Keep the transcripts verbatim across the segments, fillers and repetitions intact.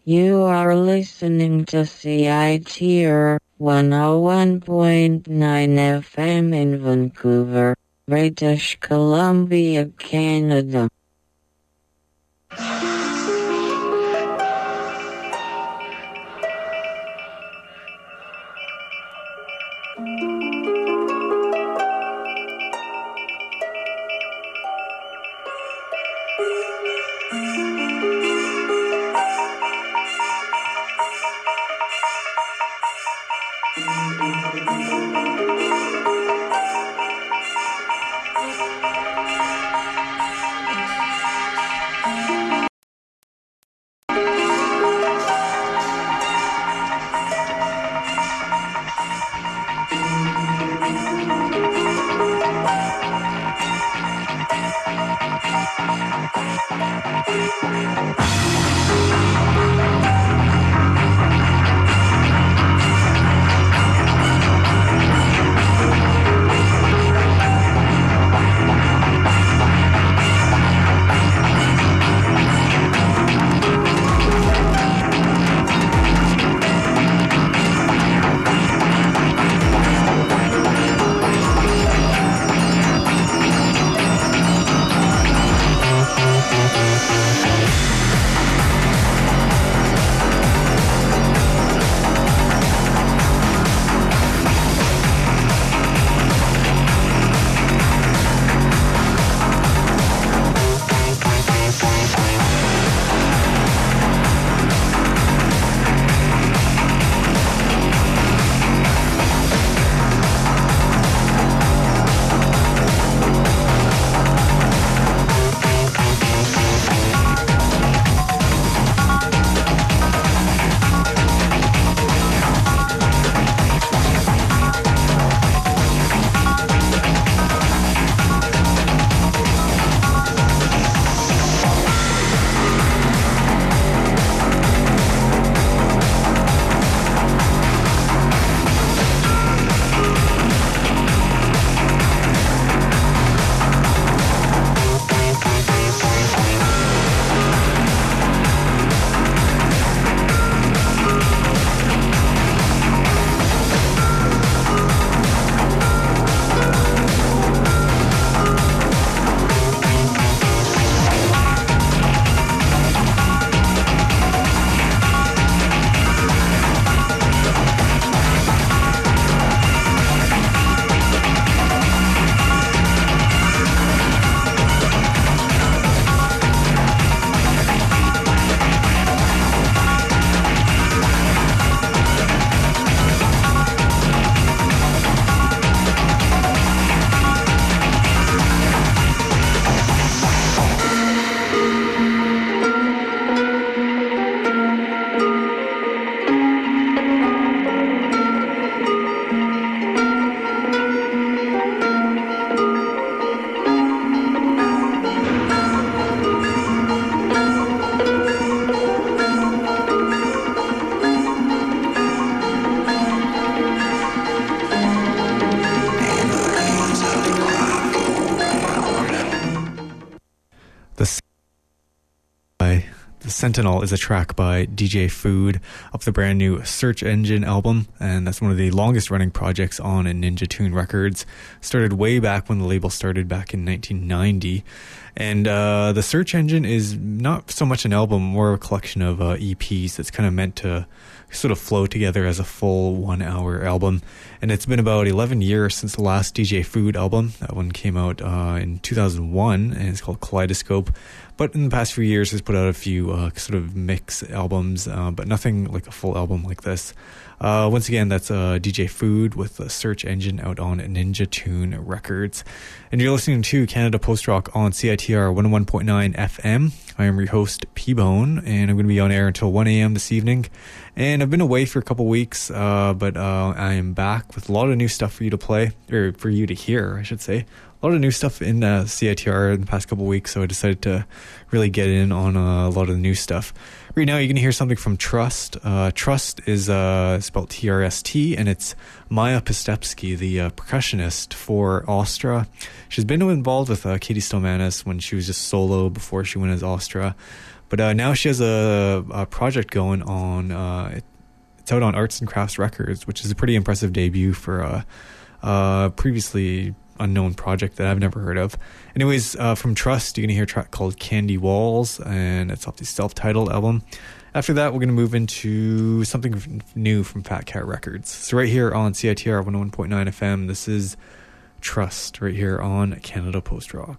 You are listening to C I T R one oh one point nine F M in Vancouver, British Columbia, Canada. Sentinel is a track by D J Food off the brand new Search Engine album, and that's one of the longest running projects on Ninja Tune Records. Started way back when the label started back in nineteen ninety, and uh, the Search Engine is not so much an album, more a collection of uh, E Ps that's kind of meant to sort of flow together as a full one hour album. And it's been about eleven years since the last D J Food album. That one came out uh, in two thousand one, and it's called Kaleidoscope. But in the past few years, has put out a few uh, sort of mix albums, uh, but nothing like a full album like this. Uh, once again, that's uh, D J Food with the Search Engine out on Ninja Tune Records. And you're listening to Canada Post Rock on C I T R one oh one point nine F M. I am your host, P-Bone, and I'm going to be on air until one a.m. this evening. And I've been away for a couple weeks, uh, but uh, I am back with a lot of new stuff for you to play, or for you to hear, I should say. A lot of new stuff in uh, C I T R in the past couple weeks, so I decided to really get in on uh, a lot of the new stuff. Right now, you're going to hear something from Trust. Uh, Trust is uh, spelled T R S T, and it's Maya Pistepsky, the uh, percussionist for Ostra. She's been involved with uh, Katie Stelmanis when she was just solo before she went as Ostra. But uh, now she has a, a project going on. Uh, it, it's out on Arts and Crafts Records, which is a pretty impressive debut for a uh, previously unknown project that I've never heard of. Anyways, uh, from Trust, you're going to hear a track called Candy Walls, and it's off the self-titled album. After that, we're going to move into something new from Fat Cat Records. So right here on C I T R one oh one point nine F M, this is Trust, right here on Canada Post Rock.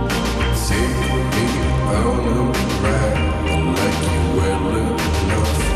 Take me on a ride like you well enough.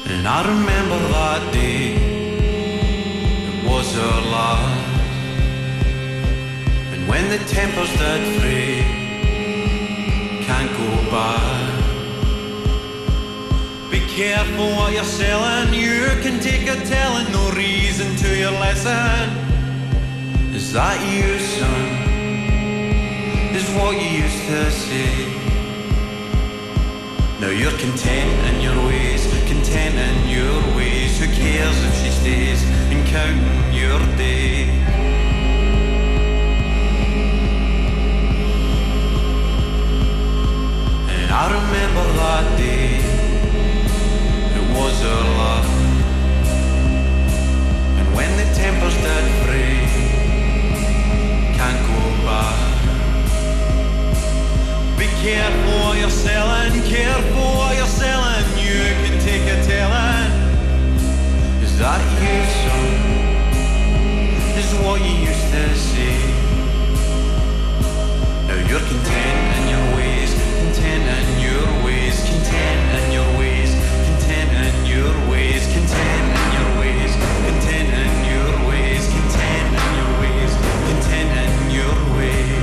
And I remember that day, it was our last. And when the tempers did fray, can't go back. Be careful what you're selling, you can take a telling, no reason to your lesson. Is that you, son? Is what you used to say. Now you're content in your ways, content in your ways. Who cares if she stays and counting your days? And I remember that day, it was our last. And when the tempers did fray, can't go back. Be careful what you're selling, careful what you're selling. You can take a telling. Is that you, son? Is what you used to say. Now you're content in your ways, content in your ways, content in your ways, content in your ways, content in your ways, content in your ways, content in your ways, content in your ways.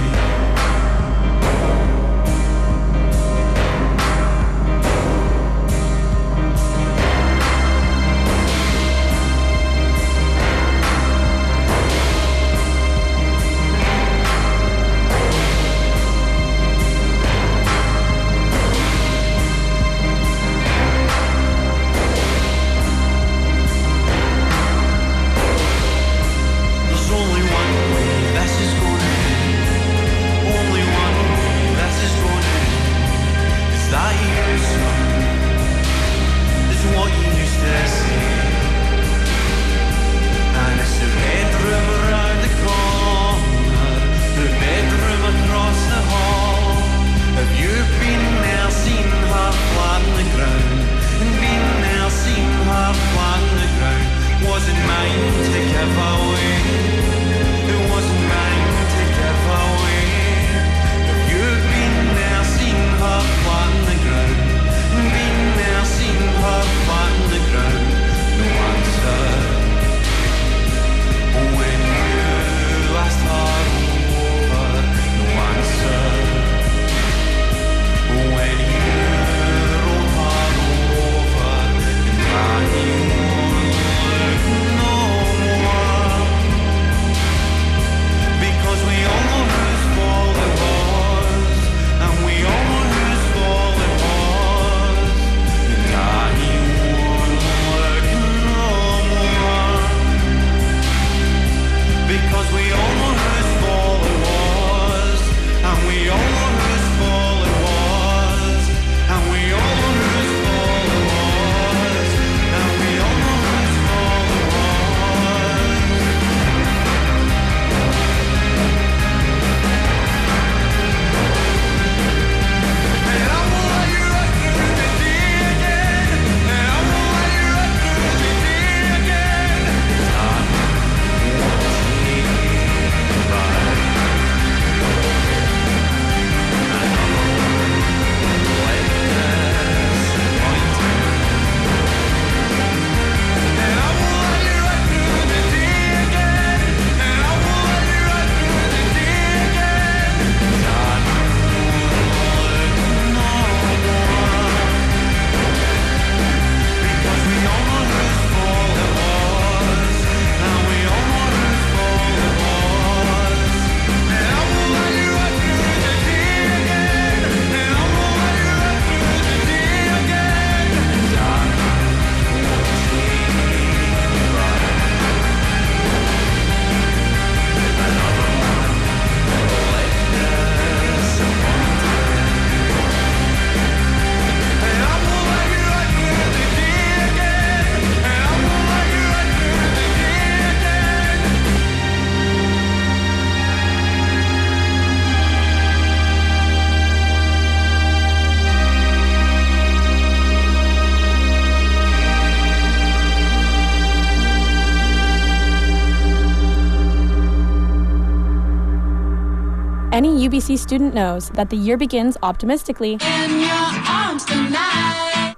Any U B C student knows that the year begins optimistically. In your arms tonight.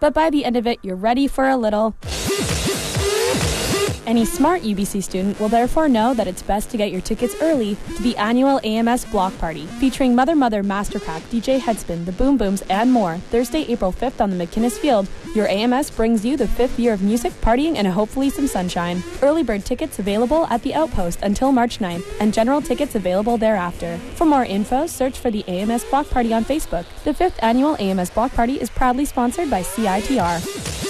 but by the end of it, you're ready for a little... Any smart U B C student will therefore know that it's best to get your tickets early to the annual A M S Block Party, featuring Mother Mother Masterpack, D J Headspin, The Boom Booms, and more. Thursday, April fifth on the McInnes Field. Your A M S brings you the fifth year of music, partying, and hopefully some sunshine. Early bird tickets available at the Outpost until March ninth, and general tickets available thereafter. For more info, search for the A M S Block Party on Facebook. The fifth annual A M S Block Party is proudly sponsored by C I T R.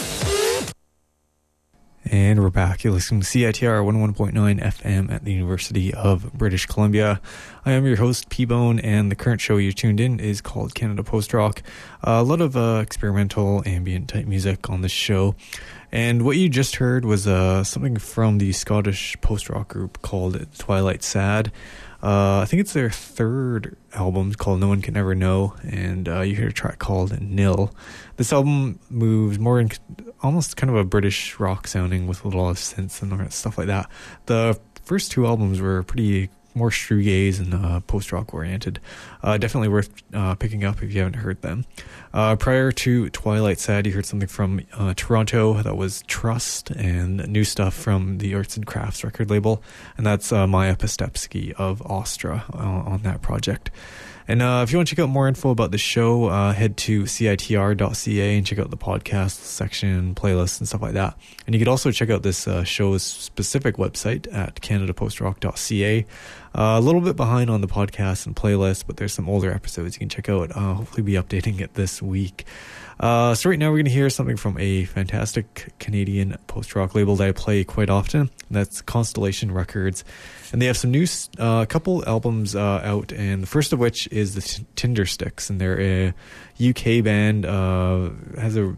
And we're back. You're listening to C I T R one oh one point nine F M at the University of British Columbia. I am your host, P-Bone, and the current show you tuned in is called Canada Post Rock. Uh, a lot of uh, experimental, ambient type music on this show. And what you just heard was uh, something from the Scottish post-rock group called Twilight Sad. Uh, I think it's their third album called No One Can Ever Know, and uh, you hear a track called Nil. This album moves more in almost kind of a British rock sounding with a lot of synths and stuff like that. The first two albums were pretty more shoegaze and uh, post-rock oriented. Uh, definitely worth uh, picking up if you haven't heard them. Uh, prior to Twilight Sad, you heard something from uh, Toronto that was Trust, and new stuff from the Arts and Crafts record label, and that's uh, Maja Pastepski of Ostra uh, on that project. And uh, if you want to check out more info about the show, uh, head to C I T R dot C A and check out the podcast section, playlists, and stuff like that. And you could also check out this uh, show's specific website at Canada Post Rock dot C A. Uh, a little bit behind on the podcast and playlist, but there's some older episodes you can check out. Uh, hopefully be updating it this week. Uh, so right now we're going to hear something from a fantastic Canadian post-rock label that I play quite often. That's Constellation Records. And they have some new, a uh, couple albums uh, out, and the first of which is the T- Tindersticks, and they're a U K band, uh, has a,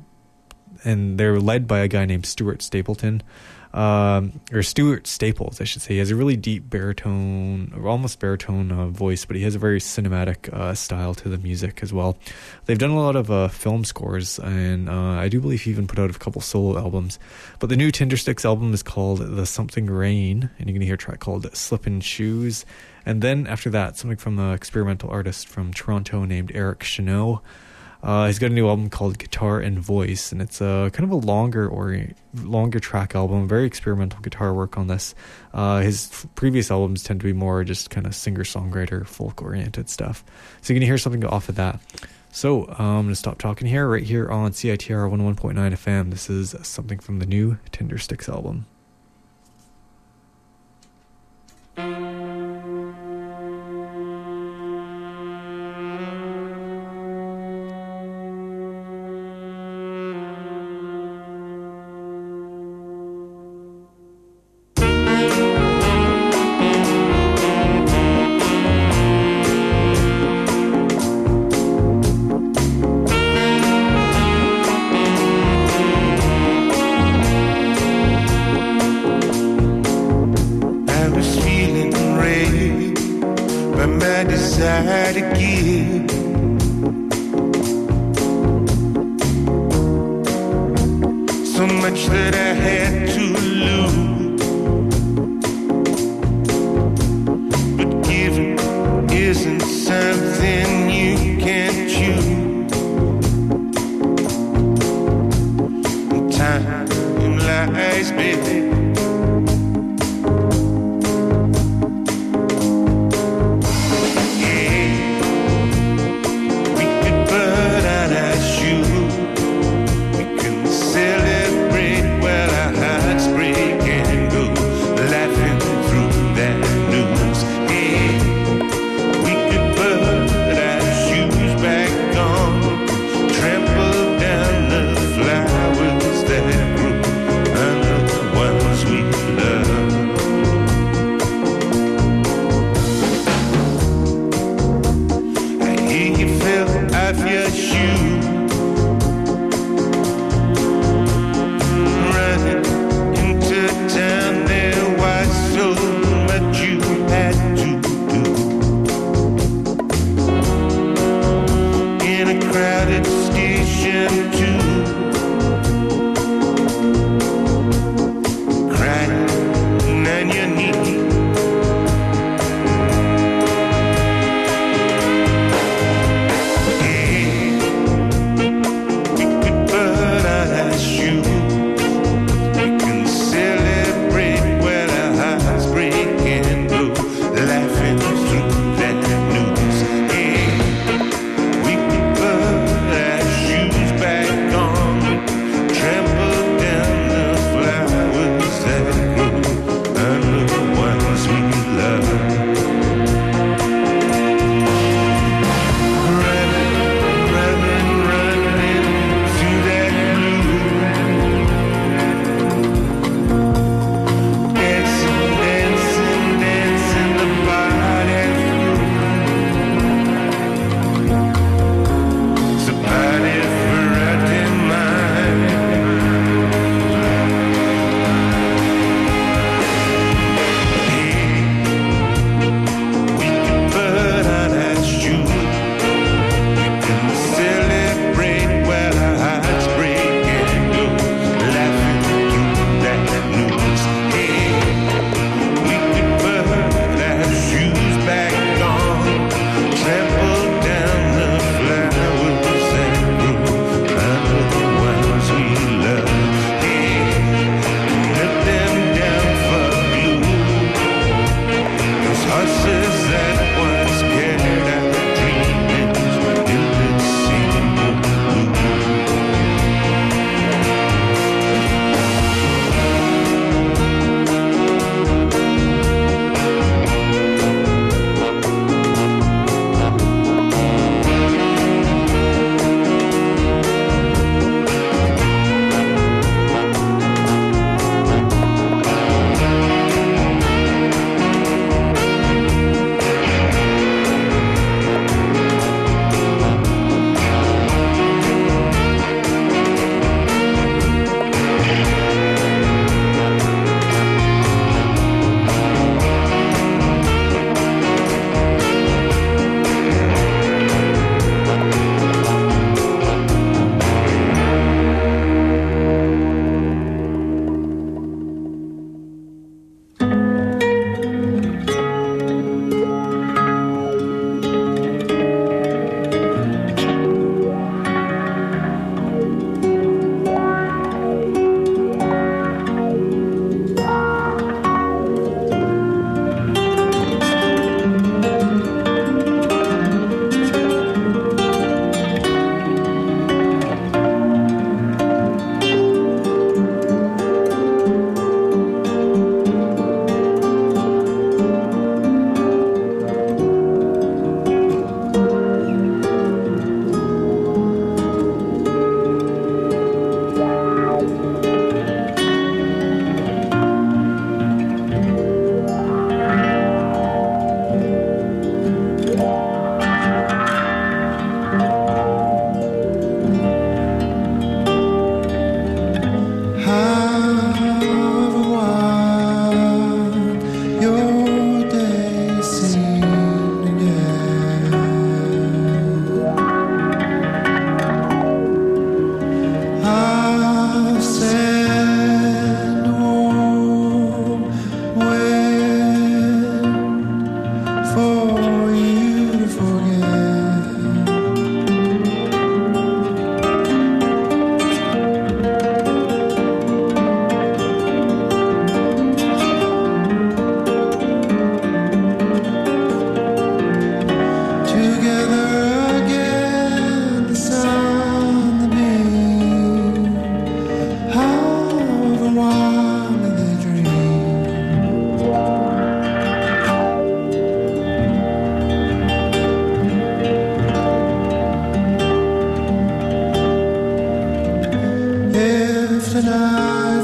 and they're led by a guy named Stuart Stapleton. Um, or Stuart Staples, I should say. He has a really deep baritone, or almost baritone uh, voice, but he has a very cinematic uh, style to the music as well. They've done a lot of uh, film scores, and uh, I do believe he even put out a couple solo albums. But the new Tindersticks album is called The Something Rain, and you're going to hear a track called Slippin' Shoes. And then after that, something from an experimental artist from Toronto named Eric Chenot. Uh, he's got a new album called Guitar and Voice, and it's a kind of a longer or longer track album, very experimental guitar work on this. Uh, his f- previous albums tend to be more just kind of singer-songwriter, folk-oriented stuff. So you're going to hear something off of that. So um, I'm going to stop talking here, right here on C I T R one oh one point nine F M. This is something from the new Tindersticks album. Flowers that grew under one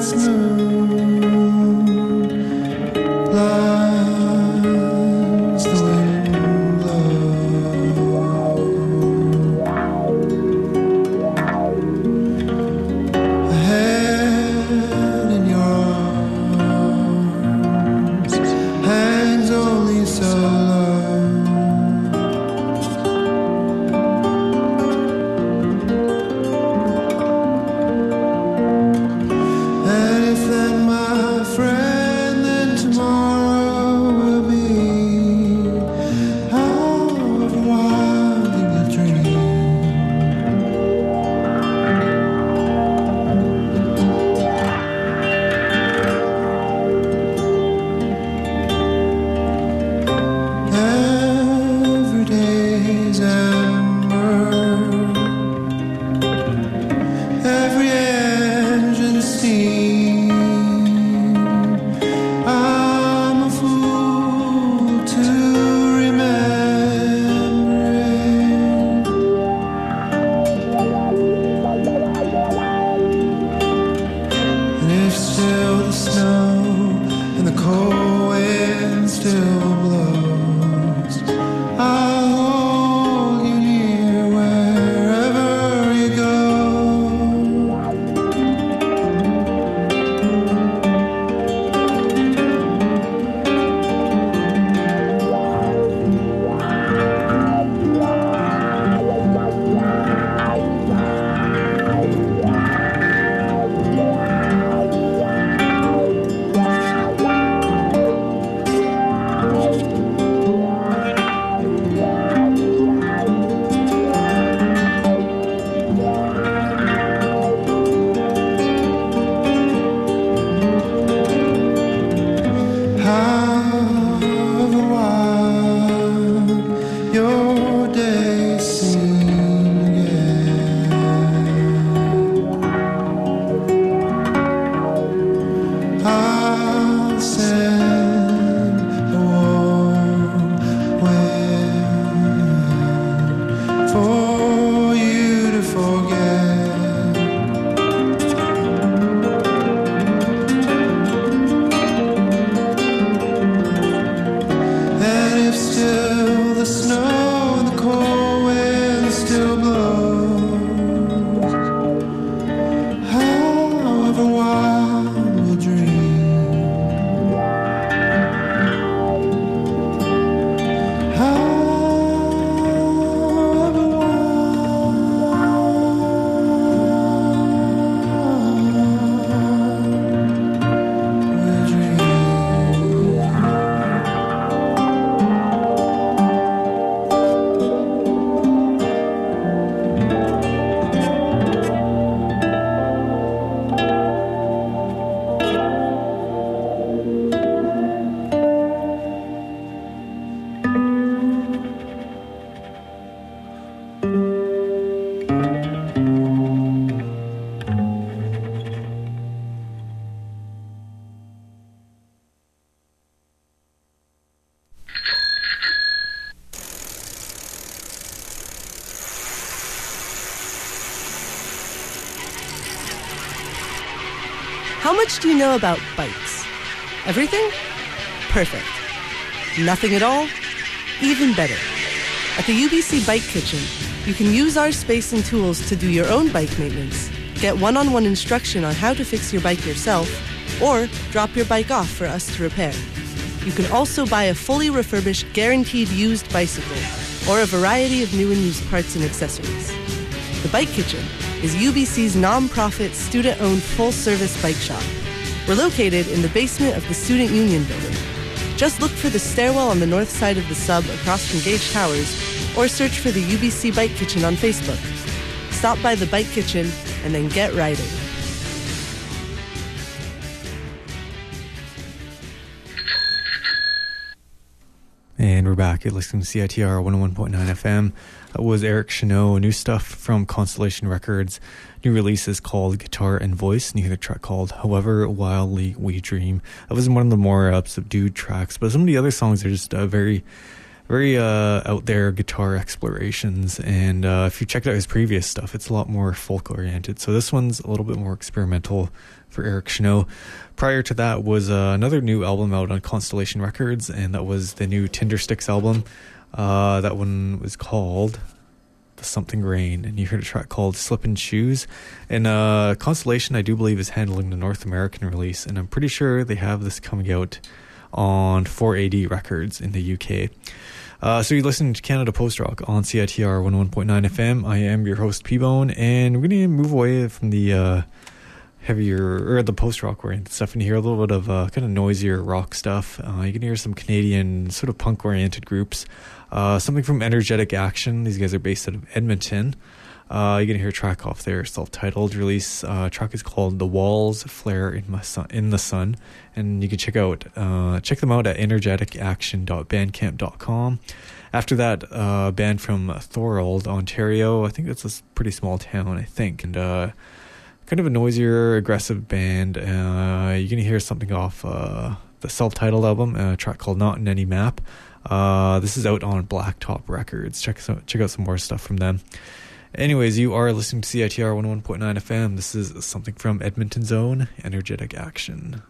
How much do you know about bikes? Everything? Perfect. Nothing at all? Even better. At the U B C Bike Kitchen, you can use our space and tools to do your own bike maintenance, get one-on-one instruction on how to fix your bike yourself, or drop your bike off for us to repair. You can also buy a fully refurbished, guaranteed used bicycle, or a variety of new and used parts and accessories. The Bike Kitchen is U B C's non-profit, student-owned, full-service bike shop. We're located in the basement of the Student Union building. Just look for the stairwell on the north side of the sub across from Gage Towers, or search for the U B C Bike Kitchen on Facebook. Stop by the Bike Kitchen and then get riding. And we're back at listening to C I T R one oh one point nine F M. That was Eric Chenot, new stuff from Constellation Records. New release is called Guitar and Voice, and you hear the track called However Wildly We Dream. That was one of the more uh, subdued tracks, but some of the other songs are just uh, very, very uh, out there guitar explorations. And uh, if you checked out his previous stuff, it's a lot more folk oriented. So this one's a little bit more experimental for Eric Schnau. Prior to that was uh, another new album out on Constellation Records, and that was the new Tindersticks album. Uh, that one was called The Something Rain, and you heard a track called Slippin' Shoes. And uh, Constellation, I do believe, is handling the North American release, and I'm pretty sure they have this coming out on four A D Records in the U K. Uh, so you're listening to Canada Post Rock on C I T R one oh one point nine F M. I am your host, P-Bone, and we're going to move away from the uh, heavier, or the post rock oriented stuff, and hear a little bit of uh, kind of noisier rock stuff. Uh, you can hear some Canadian sort of punk oriented groups. Uh, something from Energetic Action. These guys are based out of Edmonton. Uh, you're going to hear a track off their self-titled release. Uh, track is called The Walls Flare in, My Sun, in the Sun. And you can check out uh, check them out at energetic action dot bandcamp dot com. After that, uh, a band from Thorold, Ontario. I think that's a pretty small town, I think. And uh, kind of a noisier, aggressive band. Uh, you're going to hear something off uh, the self-titled album, a track called Not in Any Map. Uh, this is out on Blacktop Records. Check some, check out some more stuff from them. Anyways, you are listening to C I T R one oh one point nine F M. This is something from Edmonton's own Energetic Action.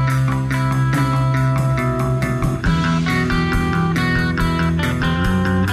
Thank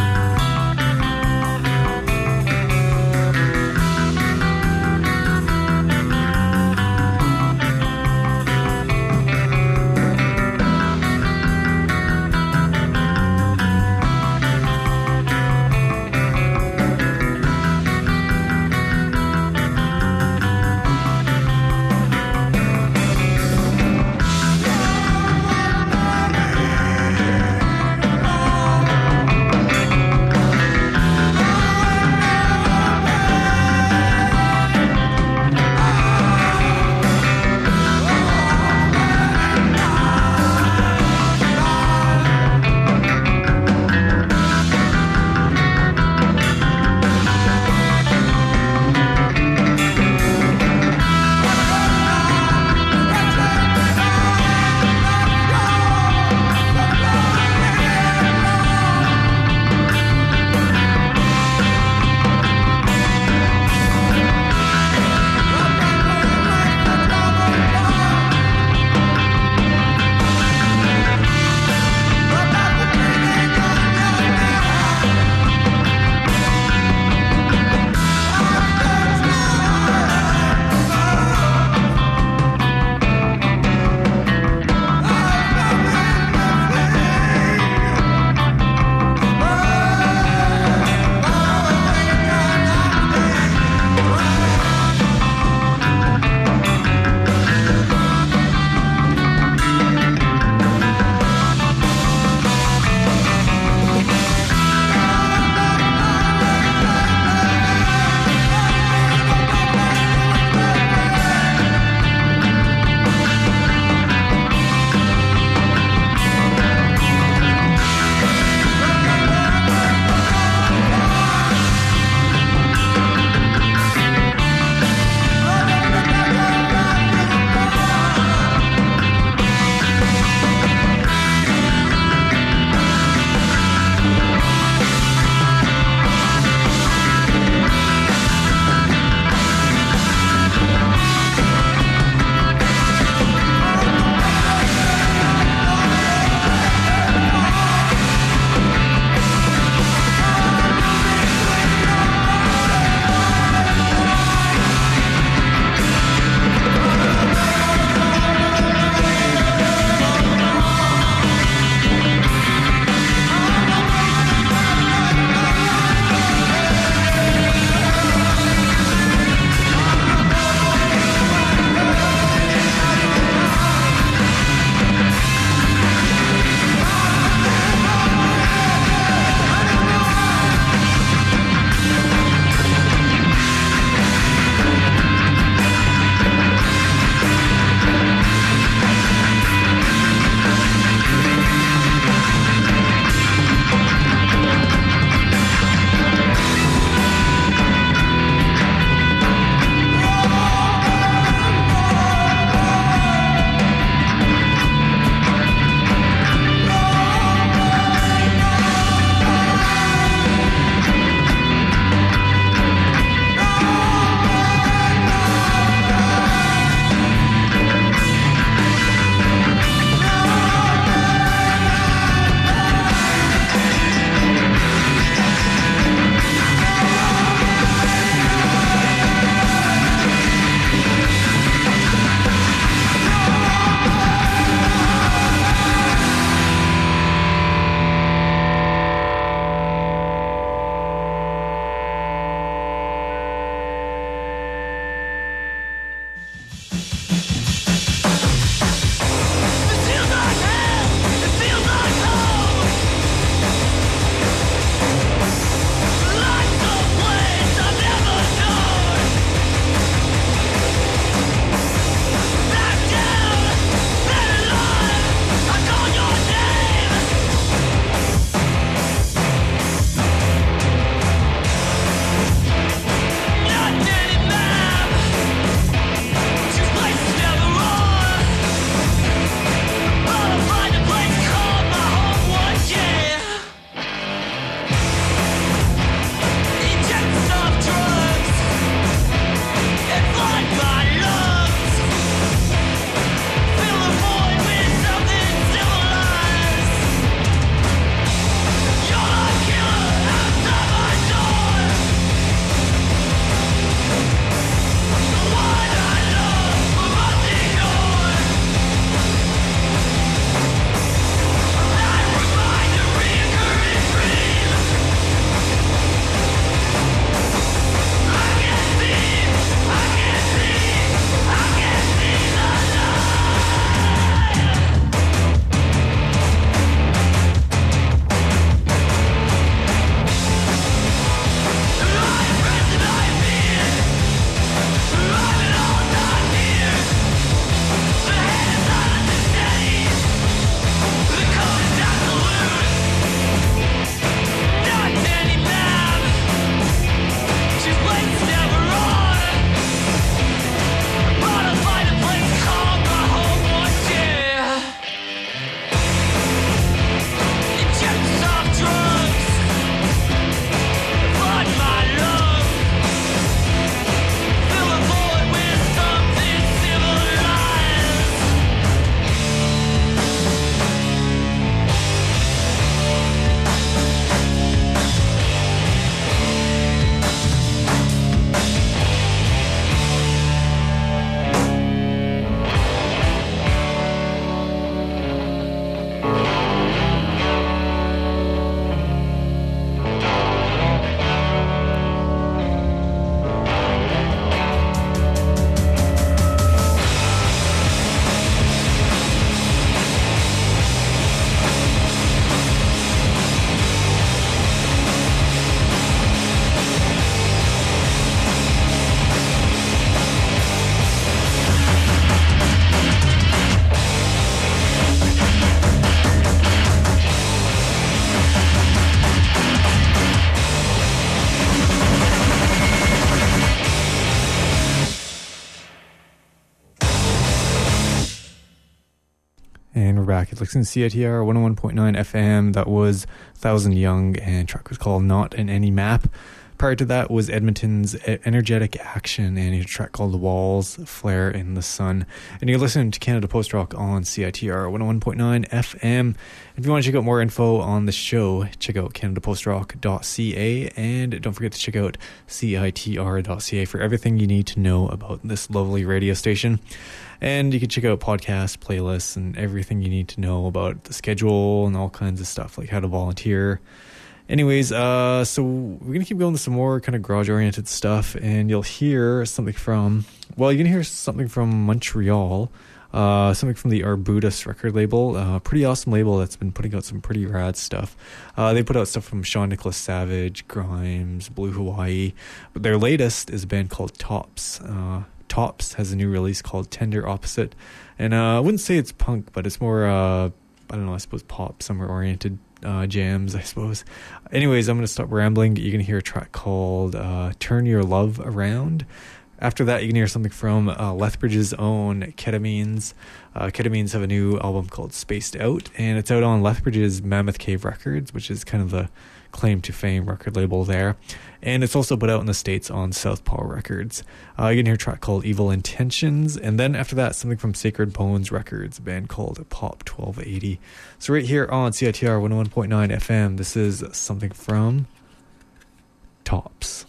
track. You're listening to C I T R one oh one point nine F M. That was Thousand Young, and track was called Not in Any Map. Prior to that was Edmonton's Energetic Action and a track called The Walls, Flare in the Sun. And you're listening to Canada Post Rock on C I T R one oh one point nine F M. If you want to check out more info on the show, check out canada post rock dot c a, and don't forget to check out C I T R dot c a for everything you need to know about this lovely radio station. And you can check out podcasts, playlists, and everything you need to know about the schedule and all kinds of stuff, like how to volunteer. Anyways, uh, so we're going to keep going to some more kind of garage-oriented stuff, and you'll hear something from, well, you're going to hear something from Montreal, uh, something from the Arbutus record label, a uh, pretty awesome label that's been putting out some pretty rad stuff. Uh, they put out stuff from Sean Nicholas Savage, Grimes, Blue Hawaii, but their latest is a band called Tops. Uh, Tops has a new release called Tender Opposite, and uh, I wouldn't say it's punk, but it's more, uh, I don't know, I suppose pop, summer-oriented Uh, jams, I suppose. Anyways, I'm going to stop rambling. You're going to hear a track called uh, Turn Your Love Around. After that, you can hear something from uh, Lethbridge's own Ketamines. Uh, Ketamines have a new album called Spaced Out, and it's out on Lethbridge's Mammoth Cave Records, which is kind of the claim to fame record label there. And it's also put out in the States on Southpaw Records. Uh, you can hear a track called Evil Intentions, and then after that, something from Sacred Bones Records, a band called Pop twelve eighty. So right here on C I T R one oh one point nine F M, this is something from Tops.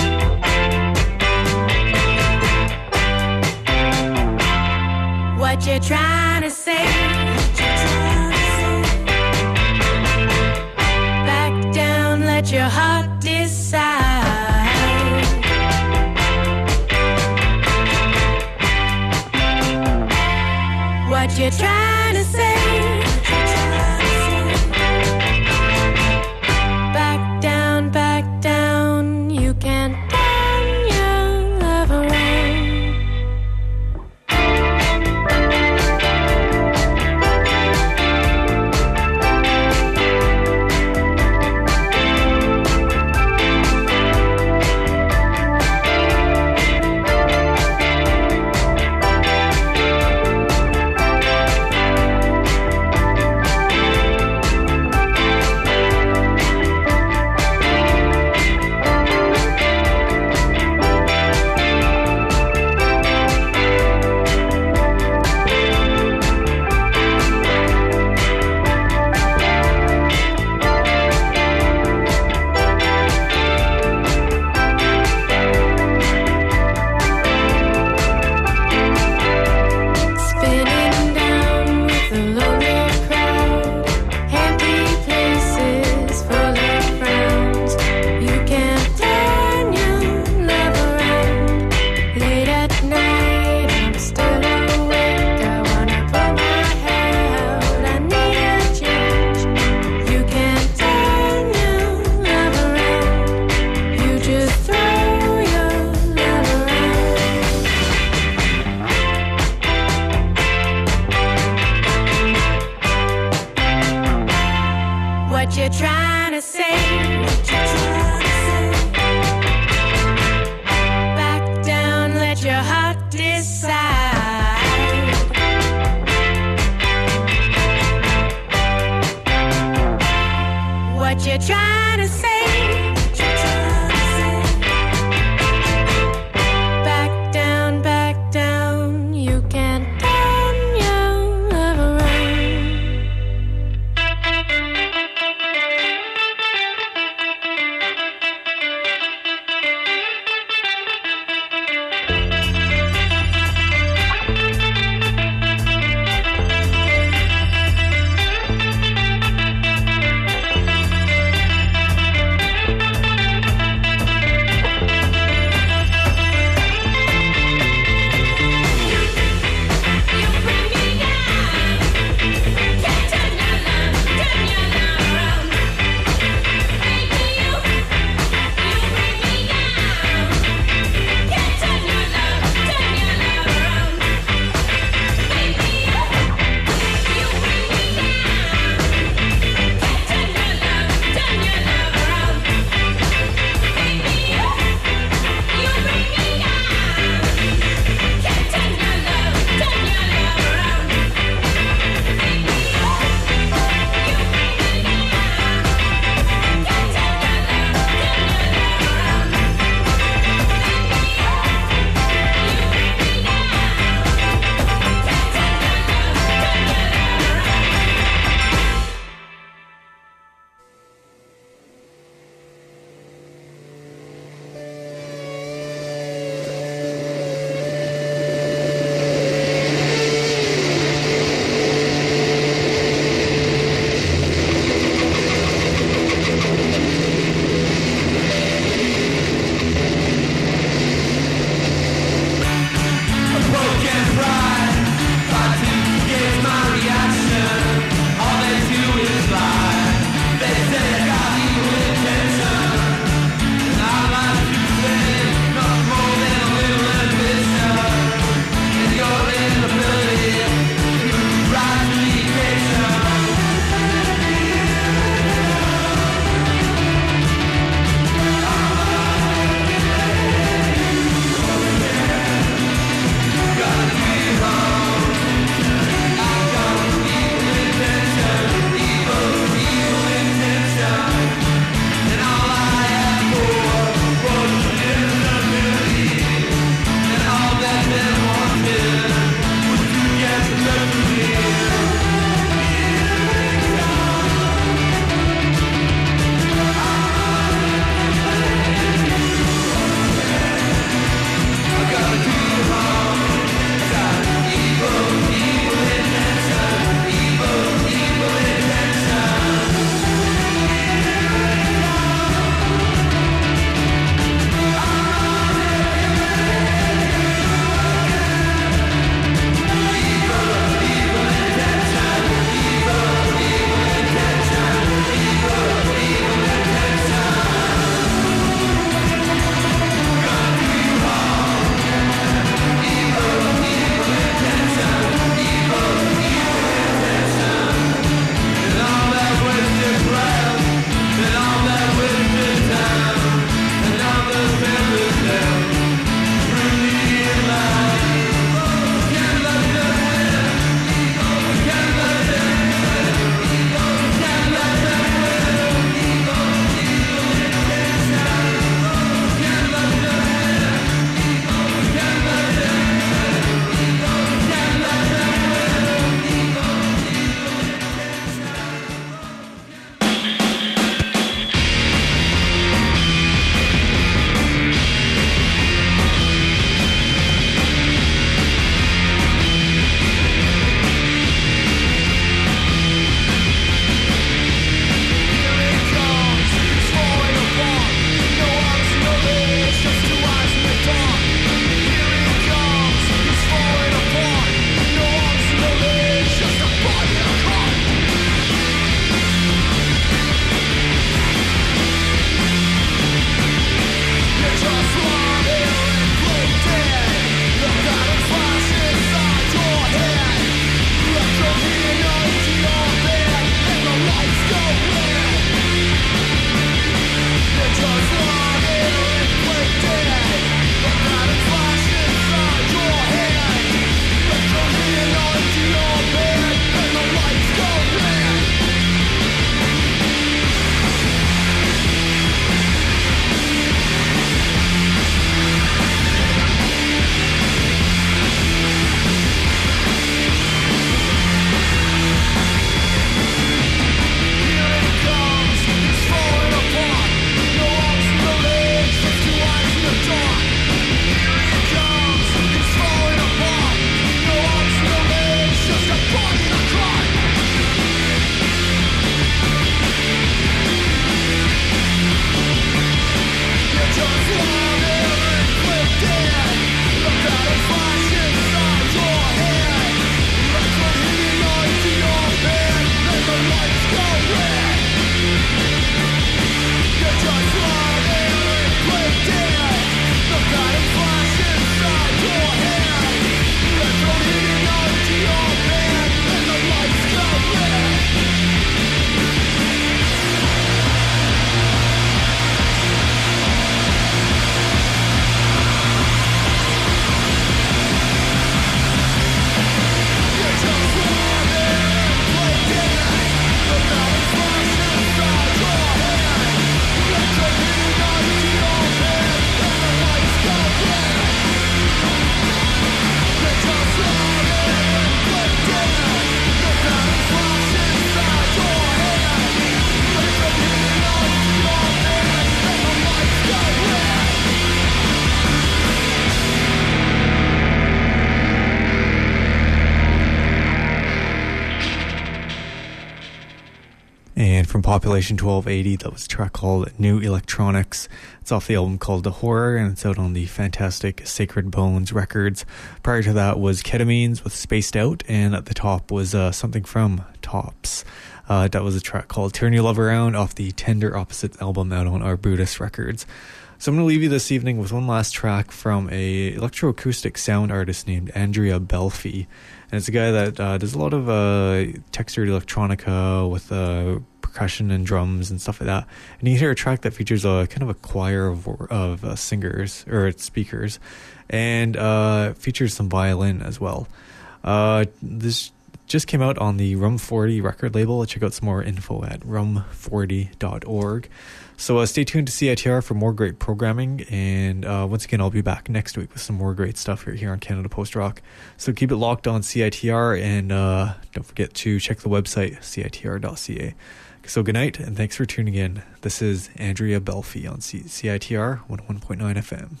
from Population twelve eighty. That was a track called New Electronics. It's off the album called The Horror, and it's out on the fantastic Sacred Bones Records. Prior to that was Ketamines with Spaced Out, and at the top was uh, something from Tops. Uh, that was a track called Turn Your Love Around off the Tender Opposites album out on Arbutus Records. So I'm going to leave you this evening with one last track from a electroacoustic sound artist named Andrea Belfi. And it's a guy that uh, does a lot of uh, textured electronica with uh, percussion and drums and stuff like that. And you hear a track that features a kind of a choir of, of uh, singers or speakers, and uh, features some violin as well. Uh, this just came out on the Rum forty record label. Check out some more info at rum forty dot org. So uh, stay tuned to C I T R for more great programming, and uh, once again I'll be back next week with some more great stuff here, here on Canada Post Rock. So keep it locked on C I T R, and uh, don't forget to check the website C I T R dot C A. So good night, and thanks for tuning in. This is Andrea Belfi on C- CITR one oh one point nine F M.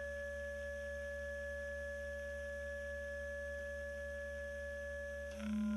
Thank you.